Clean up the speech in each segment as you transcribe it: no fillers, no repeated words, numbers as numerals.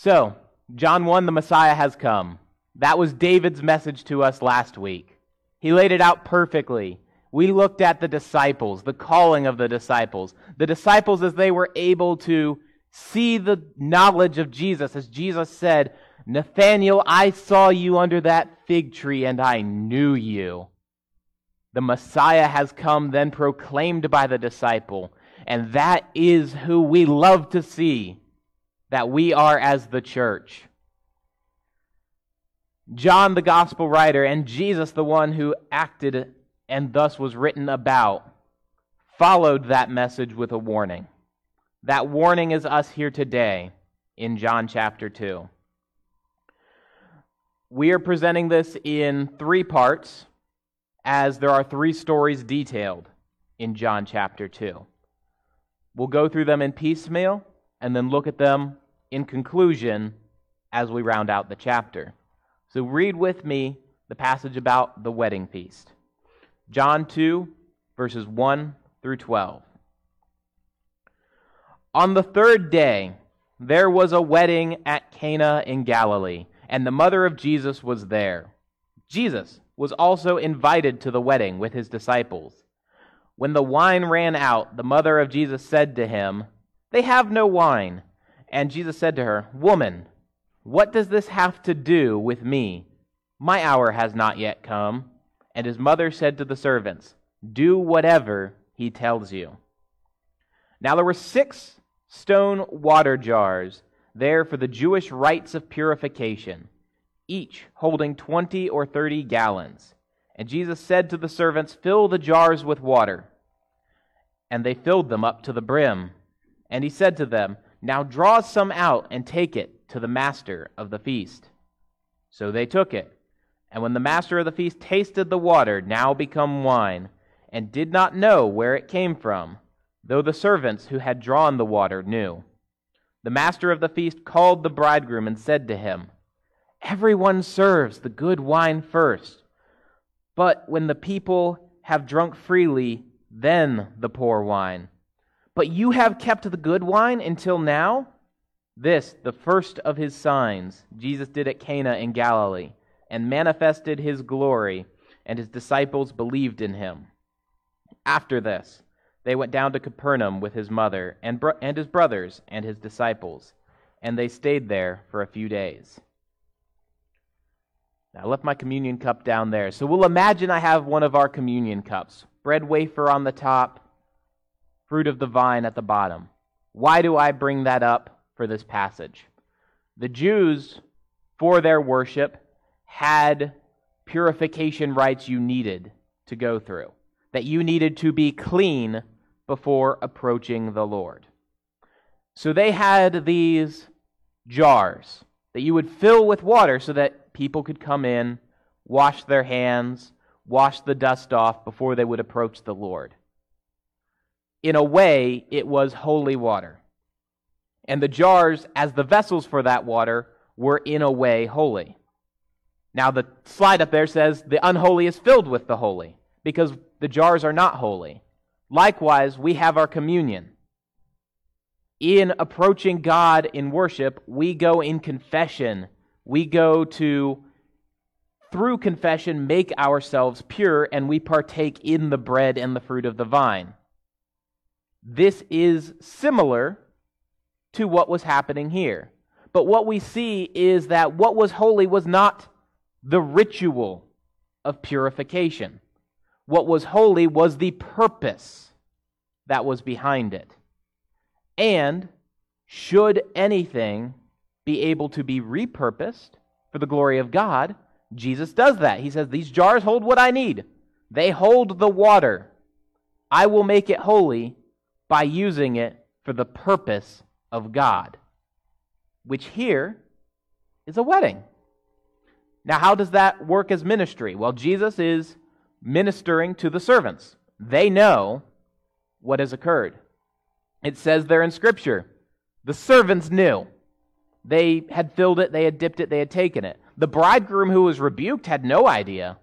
So, John 1, the Messiah has come. That was David's message to us last week. He laid it out perfectly. We looked at the disciples, the calling of the disciples. The disciples as they were able to see the knowledge of Jesus. As Jesus said, Nathanael, I saw you under that fig tree and I knew you. The Messiah has come, then proclaimed by the disciple. And that is who we love to see, that we are as the church. John, the gospel writer, and Jesus, the one who acted and thus was written about, followed that message with a warning. That warning is us here today in John chapter 2. We are presenting this in 3 parts, as there are 3 stories detailed in John chapter 2. We'll go through them in piecemeal and then look at them in conclusion as we round out the chapter. So read with me the passage about the wedding feast. John 2, verses 1 through 12. On the 3rd day, there was a wedding at Cana in Galilee, and the mother of Jesus was there. Jesus was also invited to the wedding with his disciples. When the wine ran out, the mother of Jesus said to him, "They have no wine." And Jesus said to her, "Woman, what does this have to do with me? My hour has not yet come." And his mother said to the servants, "Do whatever he tells you." Now there were 6 stone water jars there for the Jewish rites of purification, each holding 20 or 30 gallons. And Jesus said to the servants, "Fill the jars with water." And they filled them up to the brim. And he said to them, "Now draw some out and take it to the master of the feast." So they took it. And when the master of the feast tasted the water, now become wine, and did not know where it came from, though the servants who had drawn the water knew, the master of the feast called the bridegroom and said to him, "Everyone serves the good wine first, but when the people have drunk freely, then the poor wine. But you have kept the good wine until now." This, the first of his signs, Jesus did at Cana in Galilee, and manifested his glory, and his disciples believed in him. After this, they went down to Capernaum with his mother and his brothers and his disciples, and they stayed there for a few days. Now, I left my communion cup down there. So we'll imagine I have one of our communion cups. Bread wafer on the top, fruit of the vine at the bottom. Why do I bring that up for this passage? The Jews, for their worship, had purification rites you needed to go through, that you needed to be clean before approaching the Lord. So they had these jars that you would fill with water so that people could come in, wash their hands, wash the dust off before they would approach the Lord. In a way, it was holy water. And the jars, as the vessels for that water, were in a way holy. Now the slide up there says the unholy is filled with the holy, because the jars are not holy. Likewise, we have our communion. In approaching God in worship, we go in confession. We go to, through confession, make ourselves pure, and we partake in the bread and the fruit of the vine. This is similar to what was happening here. But what we see is that what was holy was not the ritual of purification. What was holy was the purpose that was behind it. And should anything be able to be repurposed for the glory of God, Jesus does that. He says, "These jars hold what I need. They hold the water. I will make it holy by using it for the purpose of God," which here is a wedding. Now, how does that work as ministry? Well, Jesus is ministering to the servants. They know what has occurred. It says there in Scripture, the servants knew. They had filled it, they had dipped it, they had taken it. The bridegroom who was rebuked had no idea.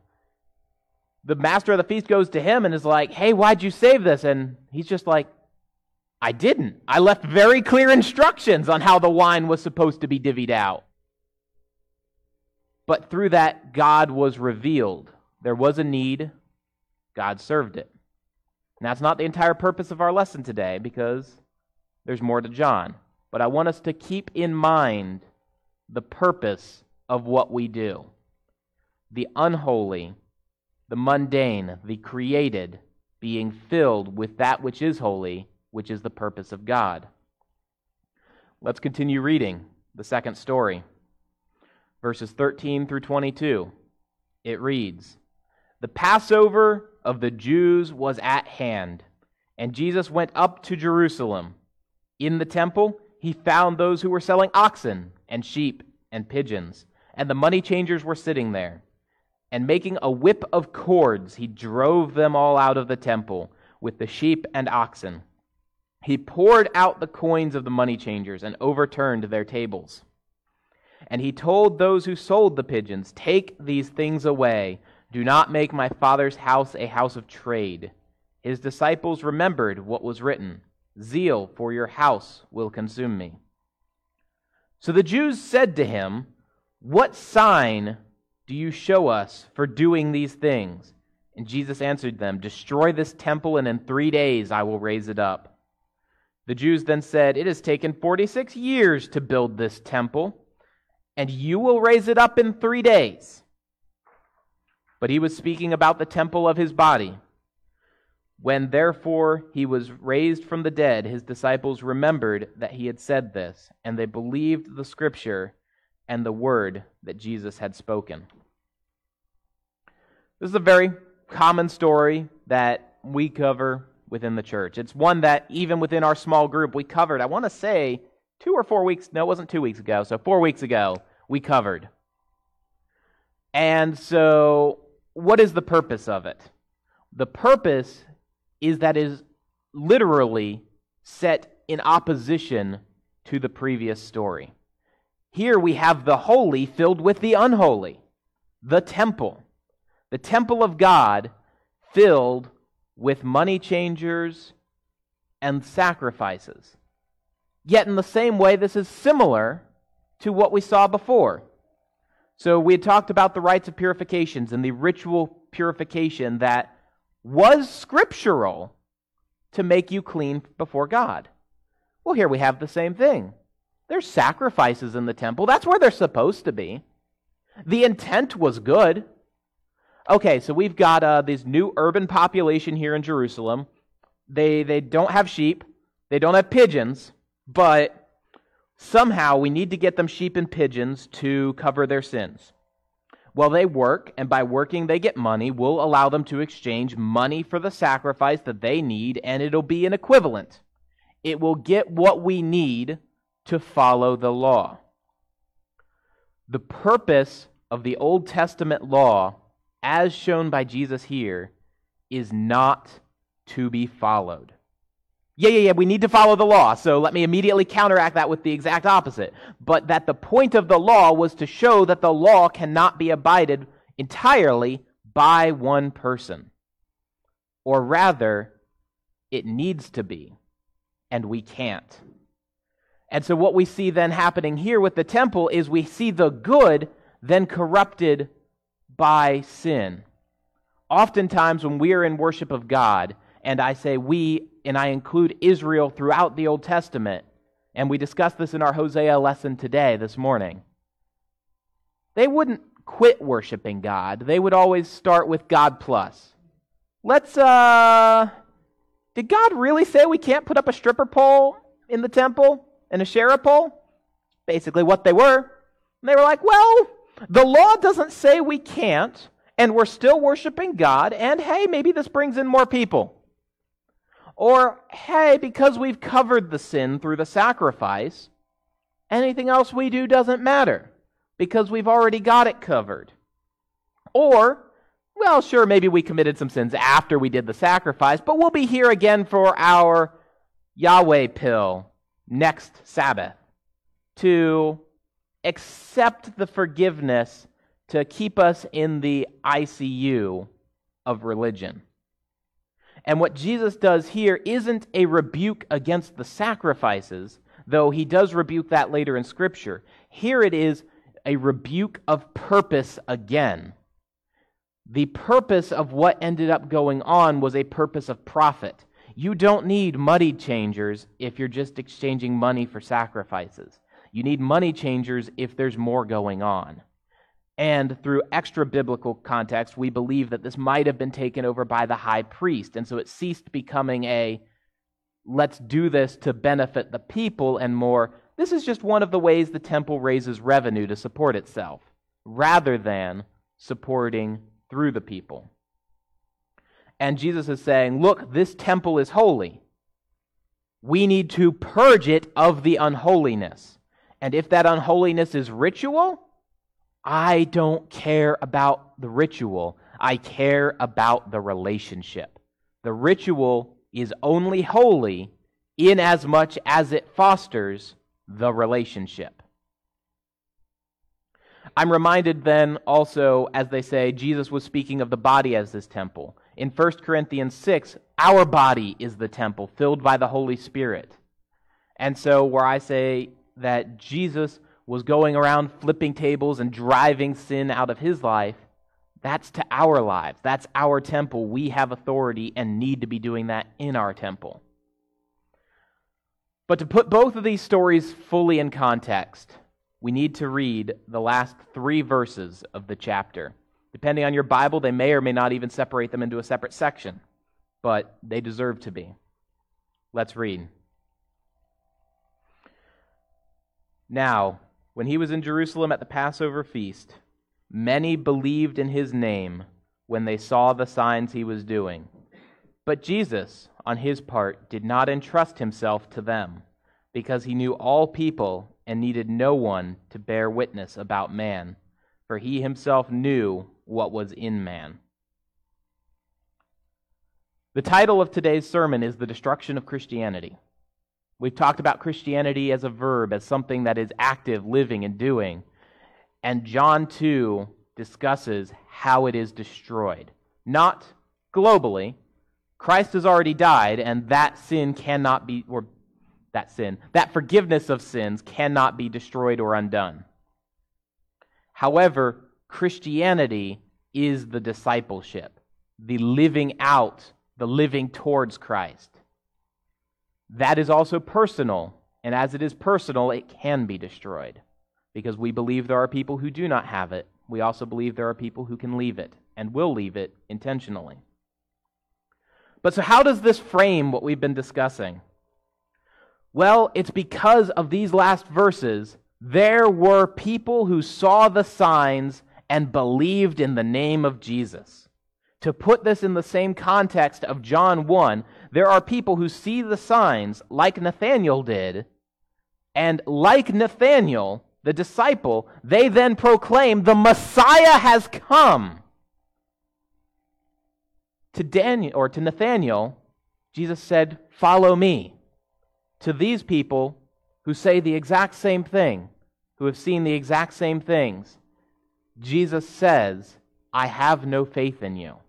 The master of the feast goes to him and is like, "Hey, why'd you save this?" And he's just like, I didn't. I left very clear instructions on how the wine was supposed to be divvied out. But through that, God was revealed. There was a need. God served it. And that's not the entire purpose of our lesson today, because there's more to John. But I want us to keep in mind the purpose of what we do. The unholy, the mundane, the created, being filled with that which is holy, which is the purpose of God. Let's continue reading the second story. Verses 13 through 22. It reads, "The Passover of the Jews was at hand, and Jesus went up to Jerusalem. In the temple, he found those who were selling oxen and sheep and pigeons, and the money changers were sitting there. And making a whip of cords, he drove them all out of the temple with the sheep and oxen. He poured out the coins of the money changers and overturned their tables. And he told those who sold the pigeons, 'Take these things away. Do not make my Father's house a house of trade.' His disciples remembered what was written, 'Zeal for your house will consume me.' So the Jews said to him, 'What sign do you show us for doing these things?' And Jesus answered them, 'Destroy this temple, and in 3 days I will raise it up.' The Jews then said, 'It has taken 46 years to build this temple, and you will raise it up in 3 days.' But he was speaking about the temple of his body. When therefore he was raised from the dead, his disciples remembered that he had said this, and they believed the scripture and the word that Jesus had spoken." This is a very common story that we cover within the church. It's one that even within our small group we covered, I want to say 2 or 4 weeks, no, it wasn't 2 weeks ago, so 4 weeks ago we covered. And so what is the purpose of it? The purpose is that it is literally set in opposition to the previous story. Here we have the holy filled with the unholy, the temple of God filled with money changers and sacrifices. Yet in the same way, this is similar to what we saw before. So we had talked about the rites of purifications and the ritual purification that was scriptural to make you clean before God. Well, here we have the same thing. There's sacrifices in the temple. That's where they're supposed to be. The intent was good. Okay, so we've got this new urban population here in Jerusalem. They don't have sheep. They don't have pigeons. But somehow we need to get them sheep and pigeons to cover their sins. Well, they work, and by working they get money. We'll allow them to exchange money for the sacrifice that they need, and it'll be an equivalent. It will get what we need to follow the law. The purpose of the Old Testament law, as shown by Jesus here, is not to be followed. Yeah, we need to follow the law, so let me immediately counteract that with the exact opposite. But that the point of the law was to show that the law cannot be abided entirely by one person. Or rather, it needs to be, and we can't. And so what we see then happening here with the temple is we see the good then corrupted by sin. Oftentimes when we are in worship of God, and I say we, and I include Israel throughout the Old Testament, and we discussed this in our Hosea lesson today, this morning, they wouldn't quit worshiping God. They would always start with God plus. Did God really say we can't put up a stripper pole in the temple and a Asherah pole? Basically what they were. And they were like, well, the law doesn't say we can't, and we're still worshiping God, and hey, maybe this brings in more people. Or, hey, because we've covered the sin through the sacrifice, anything else we do doesn't matter, because we've already got it covered. Or, well, sure, maybe we committed some sins after we did the sacrifice, but we'll be here again for our Yahweh pill next Sabbath to accept the forgiveness to keep us in the ICU of religion. And what Jesus does here isn't a rebuke against the sacrifices, though he does rebuke that later in Scripture. Here it is a rebuke of purpose again. The purpose of what ended up going on was a purpose of profit. You don't need money changers if you're just exchanging money for sacrifices. You need money changers if there's more going on. And through extra biblical context, we believe that this might have been taken over by the high priest. And so it ceased becoming a, let's do this to benefit the people, and more, this is just one of the ways the temple raises revenue to support itself, rather than supporting through the people. And Jesus is saying, look, this temple is holy. We need to purge it of the unholiness. And if that unholiness is ritual, I don't care about the ritual. I care about the relationship. The ritual is only holy in as much as it fosters the relationship. I'm reminded then also, as they say, Jesus was speaking of the body as this temple. In 1 Corinthians 6, our body is the temple filled by the Holy Spirit. And so where I say that Jesus was going around flipping tables and driving sin out of his life, that's to our lives. That's our temple. We have authority and need to be doing that in our temple. But to put both of these stories fully in context, we need to read the last 3 verses of the chapter. Depending on your Bible, they may or may not even separate them into a separate section, but they deserve to be. Let's read. Now, when he was in Jerusalem at the Passover feast, many believed in his name when they saw the signs he was doing. But Jesus, on his part, did not entrust himself to them, because he knew all people and needed no one to bear witness about man, for he himself knew what was in man. The title of today's sermon is The Destruction of Christianity. We've talked about Christianity as a verb, as something that is active, living, and doing. And John 2 discusses how it is destroyed. Not globally. Christ has already died, and that sin cannot be, or that forgiveness of sins cannot be destroyed or undone. However, Christianity is the discipleship, the living out, the living towards Christ. That is also personal, and as it is personal, it can be destroyed, because we believe there are people who do not have it. We also believe there are people who can leave it, and will leave it intentionally. But so how does this frame what we've been discussing? Well, it's because of these last verses. There were people who saw the signs and believed in the name of Jesus. To put this in the same context of John 1, there are people who see the signs like Nathanael did, and like Nathanael, the disciple, they then proclaim, the Messiah has come. To Nathanael, Jesus said, follow me. To these people who say the exact same thing, who have seen the exact same things, Jesus says, I have no faith in you.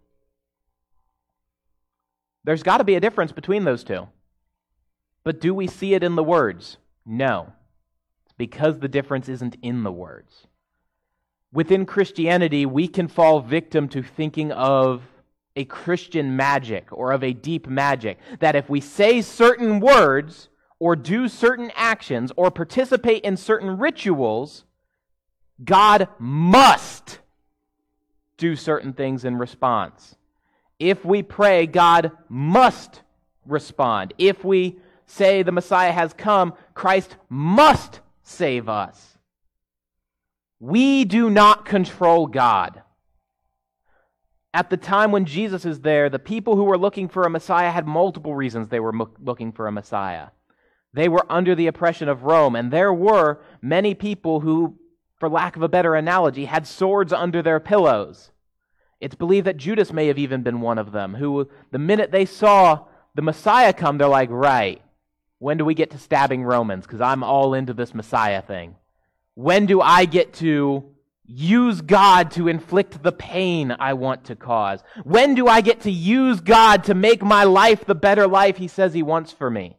There's got to be a difference between those two. But do we see it in the words? No. It's because the difference isn't in the words. Within Christianity, we can fall victim to thinking of a Christian magic or of a deep magic, that if we say certain words or do certain actions or participate in certain rituals, God must do certain things in response. If we pray, God must respond. If we say the Messiah has come, Christ must save us. We do not control God. At the time when Jesus is there, the people who were looking for a Messiah had multiple reasons they were looking for a Messiah. They were under the oppression of Rome, and there were many people who, for lack of a better analogy, had swords under their pillows. It's believed that Judas may have even been one of them, who the minute they saw the Messiah come, they're like, right, when do we get to stabbing Romans? Because I'm all into this Messiah thing. When do I get to use God to inflict the pain I want to cause? When do I get to use God to make my life the better life He says He wants for me?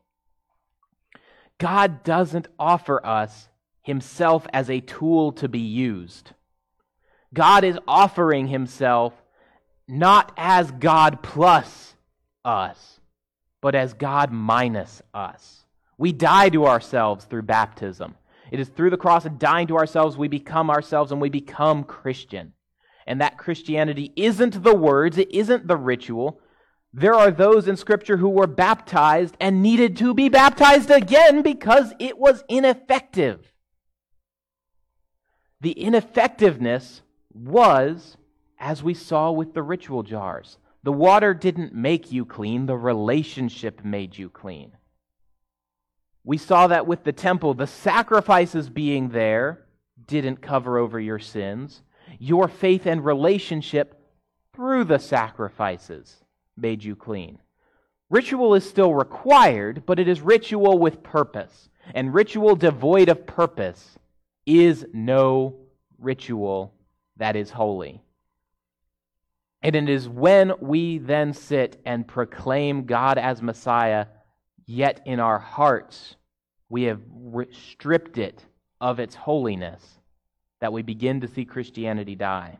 God doesn't offer us Himself as a tool to be used. God is offering Himself not as God plus us, but as God minus us. We die to ourselves through baptism. It is through the cross and dying to ourselves we become ourselves and we become Christian. And that Christianity isn't the words, it isn't the ritual. There are those in Scripture who were baptized and needed to be baptized again because it was ineffective. The ineffectiveness was, as we saw with the ritual jars, the water didn't make you clean, the relationship made you clean. We saw that with the temple. The sacrifices being there didn't cover over your sins. Your faith and relationship through the sacrifices made you clean. Ritual is still required, but it is ritual with purpose. And ritual devoid of purpose is no ritual that is holy. And it is when we then sit and proclaim God as Messiah, yet in our hearts we have stripped it of its holiness, that we begin to see Christianity die.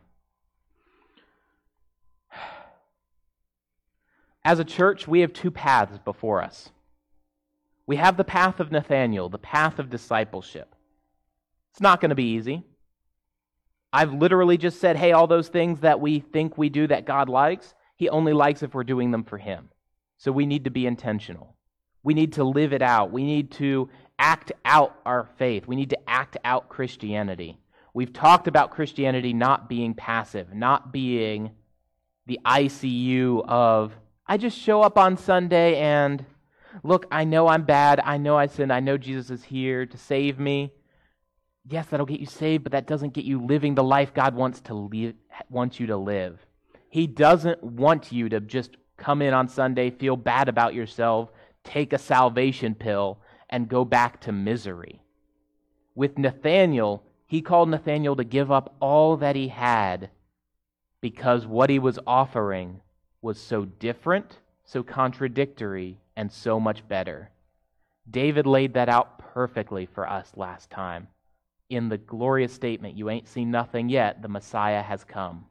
As a church, we have two paths before us. We have the path of Nathanael, the path of discipleship. It's not going to be easy. I've literally just said, hey, all those things that we think we do that God likes, He only likes if we're doing them for Him. So we need to be intentional. We need to live it out. We need to act out our faith. We need to act out Christianity. We've talked about Christianity not being passive, not being the ICU of, I just show up on Sunday and, look, I know I'm bad. I know I sinned. I know Jesus is here to save me. Yes, that'll get you saved, but that doesn't get you living the life God wants you to live. He doesn't want you to just come in on Sunday, feel bad about yourself, take a salvation pill, and go back to misery. With Nathanael, He called Nathanael to give up all that he had because what he was offering was so different, so contradictory, and so much better. David laid that out perfectly for us last time in the glorious statement, you ain't seen nothing yet, the Messiah has come.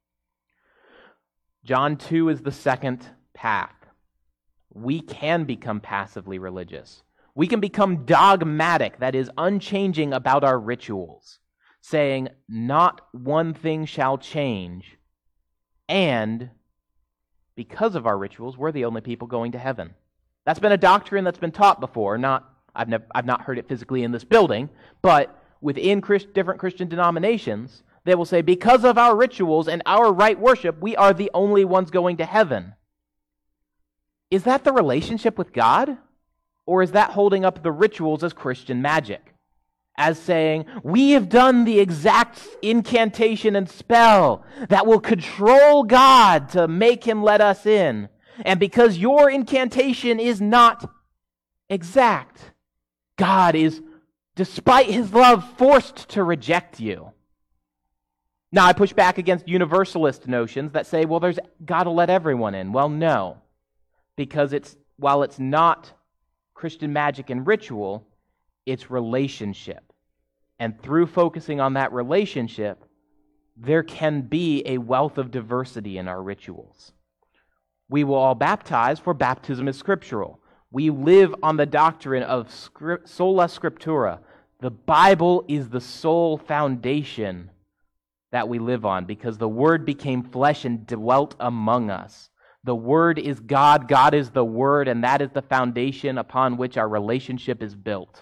John 2 is the second path. We can become passively religious. We can become dogmatic, that is, unchanging about our rituals, saying, not one thing shall change, and because of our rituals, we're the only people going to heaven. That's been a doctrine that's been taught before. I've not heard it physically in this building, but within different Christian denominations, they will say, because of our rituals and our right worship, we are the only ones going to heaven. Is that the relationship with God? Or is that holding up the rituals as Christian magic? As saying, we have done the exact incantation and spell that will control God to make Him let us in. And because your incantation is not exact, God is, despite His love, forced to reject you. Now, I push back against universalist notions that say, well, God will let everyone in. Well, no. Because while it's not Christian magic and ritual, it's relationship. And through focusing on that relationship, there can be a wealth of diversity in our rituals. We will all baptize, for baptism is scriptural. We live on the doctrine of sola scriptura. The Bible is the sole foundation that we live on because the Word became flesh and dwelt among us. The Word is God, God is the Word, and that is the foundation upon which our relationship is built.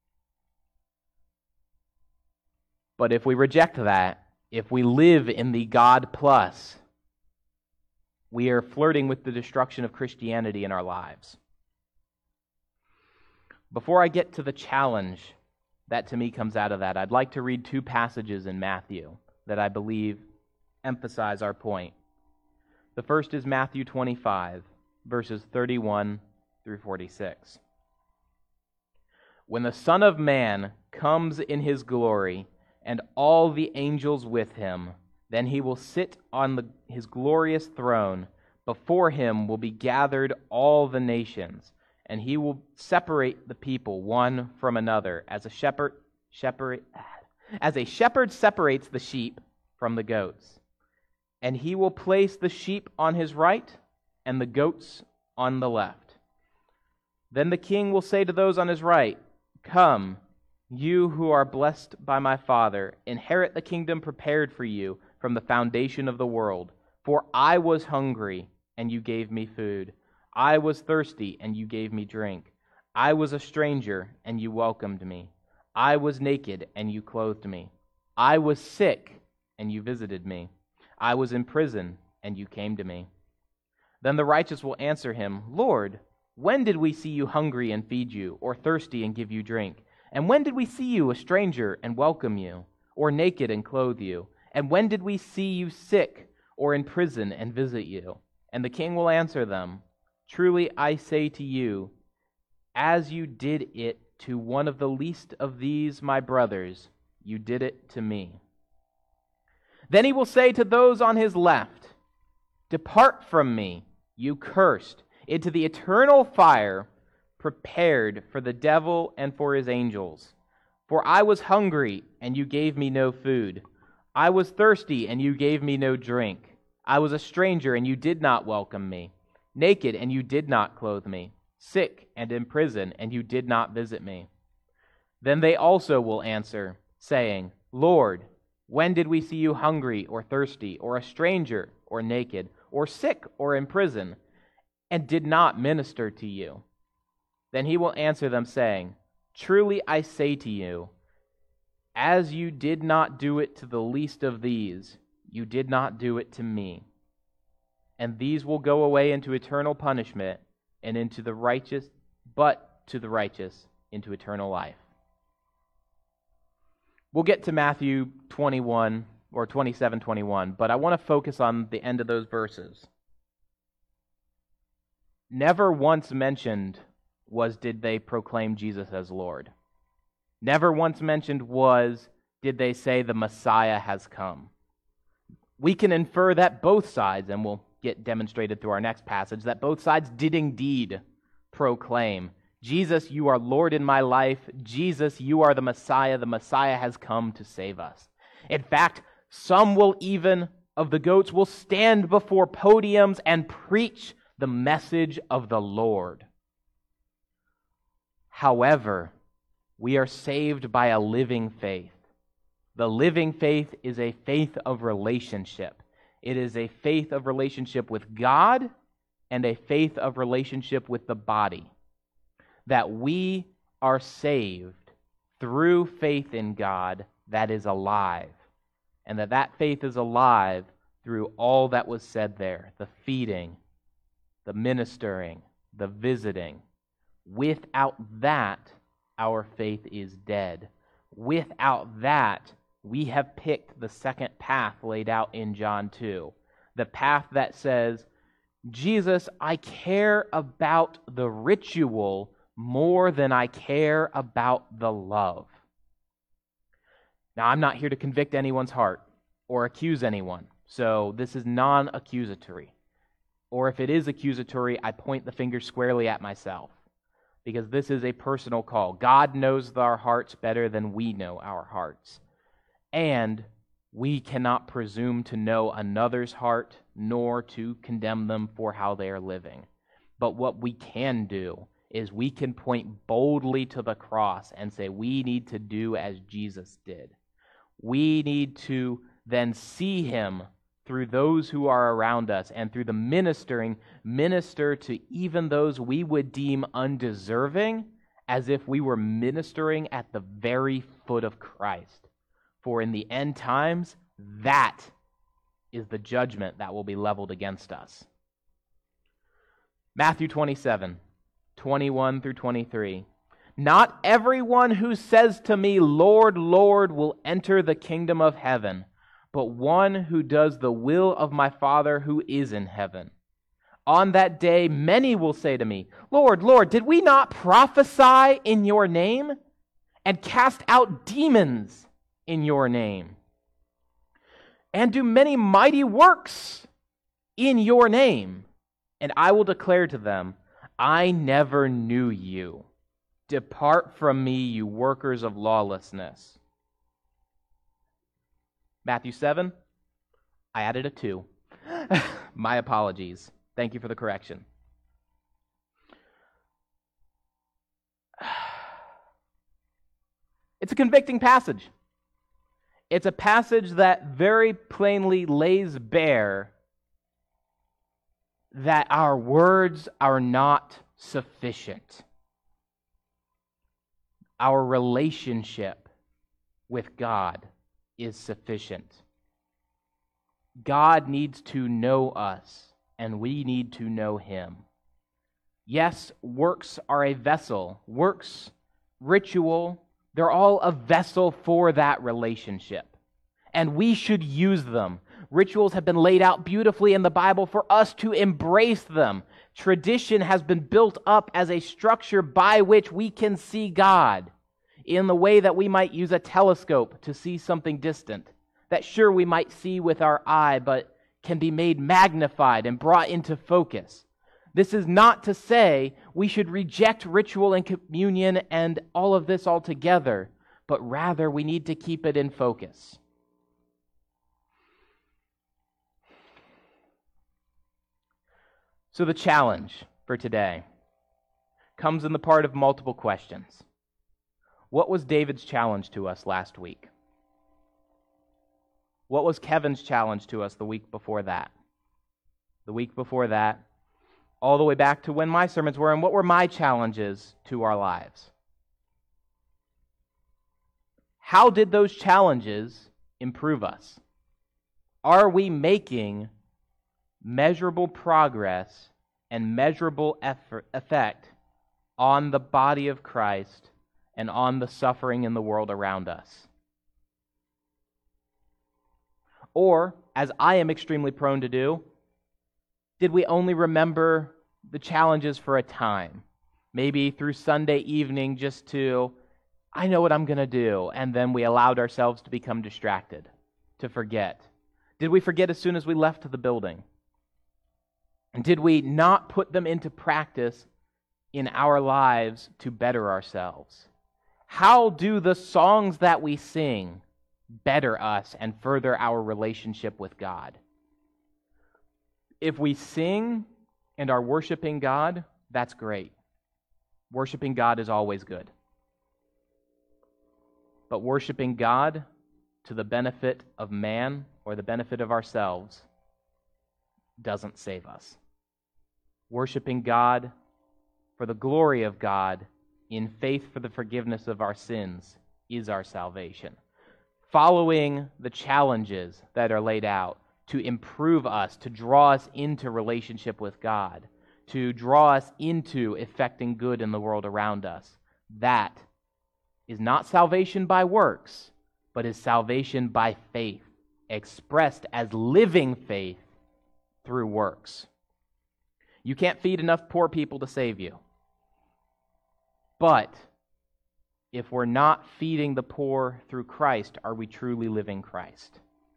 But if we reject that, if we live in the God plus, we are flirting with the destruction of Christianity in our lives. Before I get to the challenge that to me comes out of that, I'd like to read two passages in Matthew that I believe emphasize our point. The first is Matthew 25, verses 31 through 46. When the Son of Man comes in His glory, and all the angels with him. Then he will sit on his glorious throne. Before him will be gathered all the nations, and he will separate the people one from another, as a shepherd separates the sheep from the goats. And he will place the sheep on his right and the goats on the left. Then the king will say to those on his right, "Come, you who are blessed by my Father, inherit the kingdom prepared for you from the foundation of the world. For I was hungry, and you gave me food. I was thirsty, and you gave me drink. I was a stranger, and you welcomed me. I was naked, and you clothed me. I was sick, and you visited me. I was in prison, and you came to me." Then the righteous will answer him, "Lord, when did we see you hungry and feed you, or thirsty and give you drink? And when did we see you a stranger and welcome you, or naked and clothe you? And when did we see you sick or in prison and visit you?" And the king will answer them, "Truly I say to you, as you did it to one of the least of these my brothers, you did it to me." Then he will say to those on his left, "Depart from me, you cursed, into the eternal fire prepared for the devil and for his angels. For I was hungry, and you gave me no food. I was thirsty, and you gave me no drink. I was a stranger, and you did not welcome me. Naked, and you did not clothe me. Sick and in prison, and you did not visit me." Then they also will answer, saying, "Lord, when did we see you hungry or thirsty, or a stranger or naked, or sick or in prison, and did not minister to you?" Then he will answer them, saying, "Truly I say to you, as you did not do it to the least of these, you did not do it to me." And these will go away into eternal punishment, and to the righteous into eternal life. We'll get to Matthew 21 or 27:21, but I want to focus on the end of those verses. Never once mentioned did they proclaim Jesus as Lord. Never once mentioned did they say the Messiah has come. We can infer that both sides, and we'll get demonstrated through our next passage, that both sides did indeed proclaim, "Jesus, you are Lord in my life. Jesus, you are the Messiah. The Messiah has come to save us." In fact, some of the goats will stand before podiums and preach the message of the Lord. However, we are saved by a living faith. The living faith is a faith of relationship. It is a faith of relationship with God and a faith of relationship with the body. That we are saved through faith in God that is alive. And that faith is alive through all that was said there, the feeding, the ministering, the visiting. Without that, our faith is dead. Without that, we have picked the second path laid out in John 2. The path that says, "Jesus, I care about the ritual more than I care about the love." Now, I'm not here to convict anyone's heart or accuse anyone, so this is non-accusatory. Or if it is accusatory, I point the finger squarely at myself, because this is a personal call. God knows our hearts better than we know our hearts. And we cannot presume to know another's heart, nor to condemn them for how they are living. But what we can do is we can point boldly to the cross and say we need to do as Jesus did. We need to then see him through those who are around us, and through the minister to even those we would deem undeserving, as if we were ministering at the very foot of Christ. For in the end times, that is the judgment that will be leveled against us. Matthew 27:21-23. "Not everyone who says to me, 'Lord, Lord,' will enter the kingdom of heaven, but one who does the will of my Father who is in heaven. On that day, many will say to me, 'Lord, Lord, did we not prophesy in your name and cast out demons in your name, and do many mighty works in your name. And I will declare to them, I never knew you. Depart from me, you workers of lawlessness. Matthew 7, I added a 2. My apologies. Thank you for the correction. It's a convicting passage. It's a passage that very plainly lays bare that our words are not sufficient. Our relationship with God is sufficient. God needs to know us, and we need to know Him. Yes, works are a vessel. Works, ritual, they're all a vessel for that relationship. And we should use them. Rituals have been laid out beautifully in the Bible for us to embrace them. Tradition has been built up as a structure by which we can see God in the way that we might use a telescope to see something distant. That sure we might see with our eye, but can be made magnified and brought into focus. This is not to say we should reject ritual and communion and all of this altogether, but rather we need to keep it in focus. So the challenge for today comes in the part of multiple questions. What was David's challenge to us last week? What was Kevin's challenge to us the week before that? The week before that, all the way back to when my sermons were, and what were my challenges to our lives? How did those challenges improve us? Are we making measurable progress and measurable effect on the body of Christ and on the suffering in the world around us? Or, as I am extremely prone to do, did we only remember the challenges for a time? Maybe through Sunday evening just to, I know what I'm going to do, and then we allowed ourselves to become distracted, to forget. Did we forget as soon as we left the building? And did we not put them into practice in our lives to better ourselves? How do the songs that we sing better us and further our relationship with God? If we sing and are worshiping God, that's great. Worshiping God is always good. But worshiping God to the benefit of man or the benefit of ourselves doesn't save us. Worshiping God for the glory of God in faith for the forgiveness of our sins is our salvation. Following the challenges that are laid out to improve us, to draw us into relationship with God, to draw us into effecting good in the world around us, that is not salvation by works, but is salvation by faith, expressed as living faith through works. You can't feed enough poor people to save you. But if we're not feeding the poor through Christ, are we truly living Christ?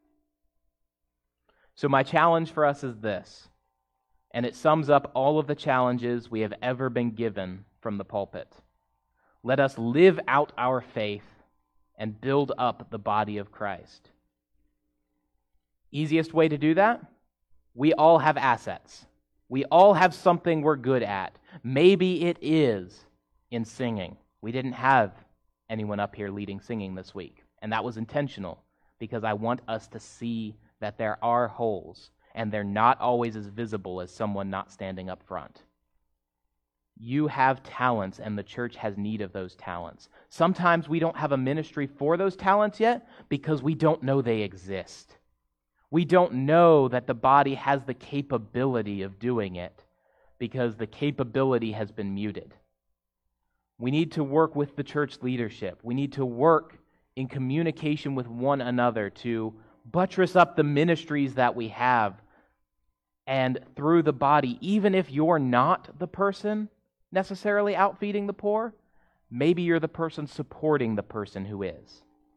So my challenge for us is this, and it sums up all of the challenges we have ever been given from the pulpit. Let us live out our faith and build up the body of Christ. Easiest way to do that? We all have assets. We all have something we're good at. Maybe it is in singing. We didn't have anyone up here leading singing this week, and that was intentional because I want us to see that there are holes, and they're not always as visible as someone not standing up front. You have talents, and the church has need of those talents. Sometimes we don't have a ministry for those talents yet because we don't know they exist. We don't know that the body has the capability of doing it because the capability has been muted. We need to work with the church leadership. We need to work in communication with one another to buttress up the ministries that we have. And through the body, even if you're not the person necessarily out feeding the poor, maybe you're the person supporting the person who is.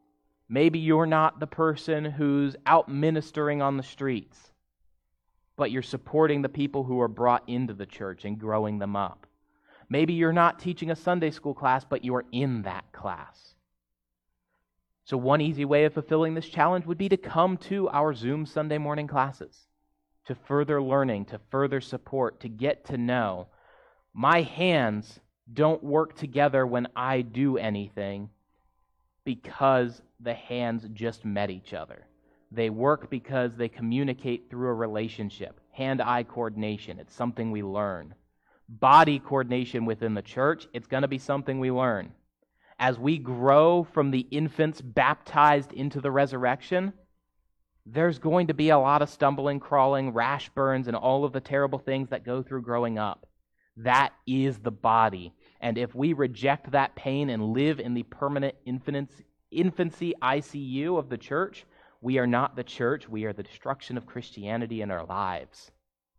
Maybe you're not the person who's out ministering on the streets, but you're supporting the people who are brought into the church and growing them up. Maybe you're not teaching a Sunday school class, but you're in that class. So one easy way of fulfilling this challenge would be to come to our Zoom Sunday morning classes, to further learning, to further support, to get to know. My hands don't work together when I do anything because the hands just met each other. They work because they communicate through a relationship. Hand-eye coordination, it's something we learn. Body coordination within the church, it's going to be something we learn. As we grow from the infants baptized into the resurrection, there's going to be a lot of stumbling, crawling, rash burns, and all of the terrible things that go through growing up. That is the body. And if we reject that pain and live in the permanent infancy ICU of the church, we are not the church. We are the destruction of Christianity in our lives.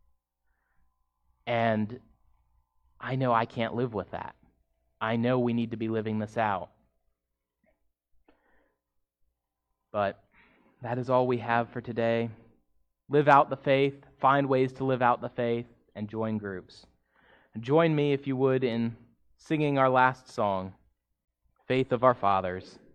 And I know I can't live with that. I know we need to be living this out. But that is all we have for today. Live out the faith, find ways to live out the faith, and join groups. Join me, if you would, in singing our last song, Faith of Our Fathers.